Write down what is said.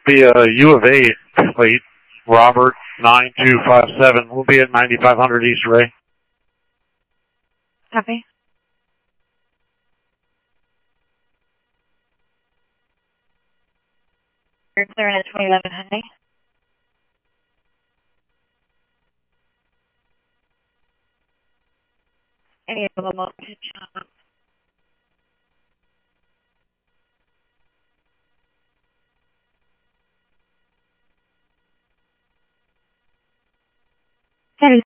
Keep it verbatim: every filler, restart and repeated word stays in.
Be a U of A plate, Robert nine two five seven. We'll be at ninety-five hundred East Ray. Copy. You're clearing at twenty-eleven High. Any of them to chop.